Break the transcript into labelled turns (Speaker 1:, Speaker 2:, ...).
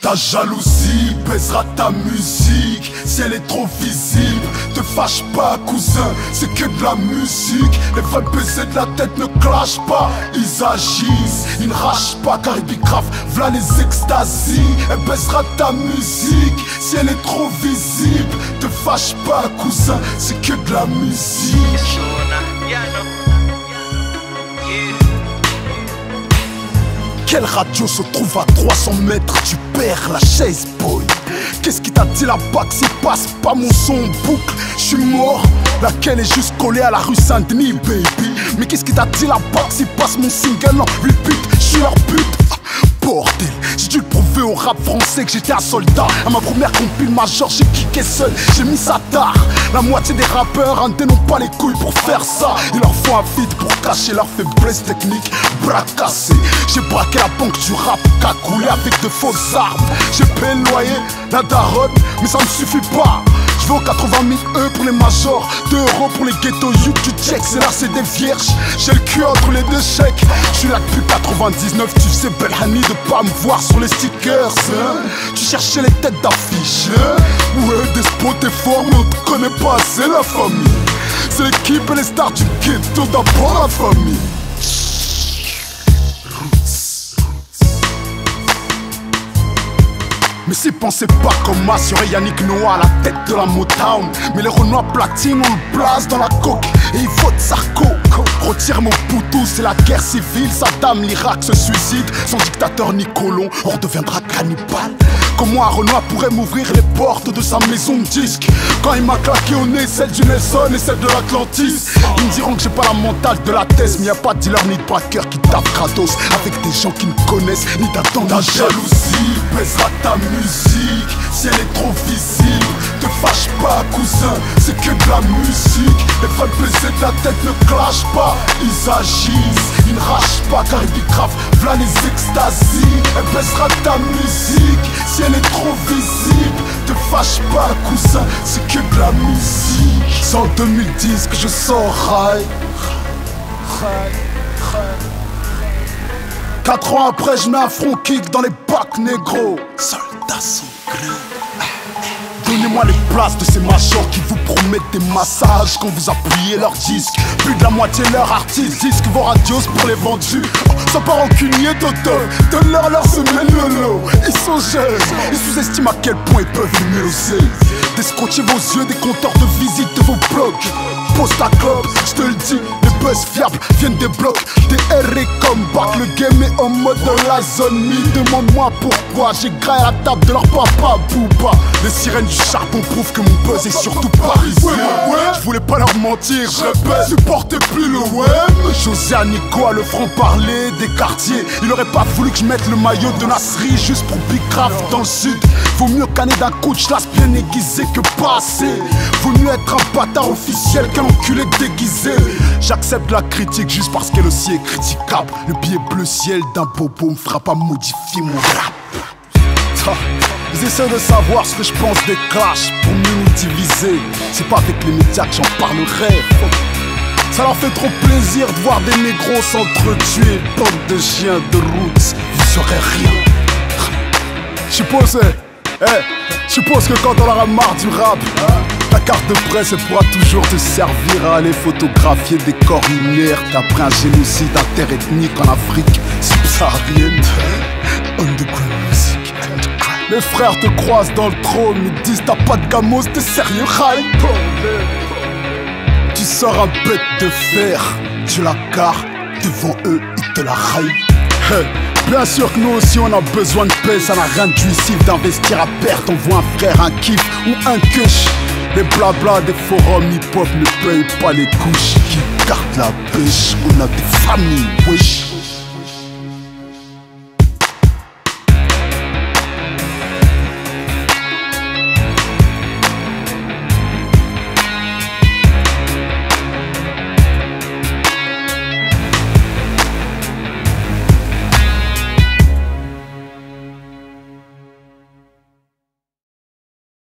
Speaker 1: Ta jalousie baisera ta musique si elle est trop visible. Te fâche pas cousin, c'est que de la musique. Les vrais baisers de la tête ne clashent pas, ils agissent, ils ne rachent pas. Car grave, v'là les extasies. Elle baissera ta musique si elle est trop visible. Te fâche pas cousin, c'est que de la musique. Quelle radio se trouve à 300 mètres du père Lachaise boy? Qu'est-ce qui t'a dit là-bas que s'il passe pas mon son en boucle? J'suis mort, laquelle est juste collée à la rue Saint-Denis baby. Mais qu'est-ce qui t'a dit là-bas que s'il passe mon single en repeat? J'suis leur pute. Bordel, j'ai dû le prouver au rap français que j'étais un soldat. À ma première compile major, j'ai kické seul, j'ai mis ça tard. La moitié des rappeurs en n'ont pas les couilles pour faire ça. Il leur faut un feed pour cacher leur faiblesse technique. Bras cassés, j'ai braqué la banque du rap, cagoulé avec de fausses armes. J'ai payé le loyer, la daronne, mais ça ne suffit pas. Je vais aux 80 000 pour les majors, 2 € pour les ghettos youth du check. C'est là c'est des vierges, j'ai le cul entre les deux chèques. Je suis là depuis 99, tu sais Belhani de pas me voir sur les stickers hein. Tu cherchais les têtes d'affiche hein. Ouais des spots t'es fort mais on te connaît pas assez la famille. C'est l'équipe et les stars du ghetto d'abord la famille. Mais s'ils pensaient pas comme moi, y'aurait Yannick Noah à la tête de la Motown. Mais les Renois platine, on le place dans la coque et ils votent Sarko. Retire mon poutou, c'est la guerre civile. Saddam, l'Irak se suicide. Son dictateur Nicolon, on redeviendra cannibale. Comment un Renoir pourrait m'ouvrir les portes de sa maison de disque quand il m'a claqué au nez celle du Nelson et celle de l'Atlantis. Ils me diront que j'ai pas la mentale de la thèse, mais y'a pas de dealer ni de braqueur qui tape gratos avec des gens qui ne connaissent ni t'attendent. Ta jalousie baisera ta musique si elle est trop visible. Te fâche pas cousin, c'est que de la musique. Les vrais baisers de la tête ne clashent pas, ils agissent, ils ne rachent pas. Car grave, v'là les extasies. Elle baissera ta musique si elle est trop visible. Te fâche pas cousin, c'est que de la musique. C'est en 2010 que je sors Rai. 4 ans après je mets un front kick dans les bacs négro. Soldats sanglants. Donnez-moi les places de ces majors qui vous promettent des massages quand vous appuyez leurs disques. Plus de la moitié leurs artistes disent que vos radios pour les vendus. Sans pas rancunier Toto, donne-leur leur semaine lolo. Ils sont jeunes, ils sous-estiment à quel point ils peuvent aimer aussi. Descotchez vos yeux des compteurs de visite de vos blogs. Pose ta clope, je te le dis, les buzz fiables viennent des blocs. Des R et comeback, le game est en mode dans la zone mi. Demande-moi pourquoi, j'ai graillé à la table de leur papa Booba. Les sirènes du charbon prouvent que mon buzz est surtout parisien. Je voulais pas leur mentir, je répète, supportez plus le web. José Nico a le franc-parler des quartiers. Il aurait pas voulu que je mette le maillot de Nasri juste pour Big Craft dans le sud. Vaut mieux canner d'un coach las bien aiguisé que pas assez. Vaut mieux être un bâtard officiel qu'un enculé déguisé. J'accepte la critique juste parce qu'elle aussi est critiquable. Le billet bleu ciel d'un bobo me fera pas modifier mon rap. Ils essaient de savoir ce que je pense des clashs pour mieux nous diviser. C'est pas avec les médias que j'en parlerai. Ça leur fait trop plaisir de voir des négros s'entretuer. Bande de chiens de route, vous saurez rien. Je suppose que quand on aura marre du rap, ta carte de presse elle pourra toujours te servir à aller photographier des corps inertes après un génocide interethnique en Afrique subsaharienne. Underground music. Les frères te croisent dans le trône, ils disent t'as pas de gamos, t'es sérieux, Rai? Tu sors un bête de fer, tu la carres, devant eux ils te la raillent. Hey. Bien sûr que nous aussi on a besoin de paix, ça n'a rien de jouissif d'investir à perte. On voit un frère, un kiff ou un kush. Les blabla des forums hip-hop ne payent pas les couches qui gardent la pêche. On a des familles, wesh.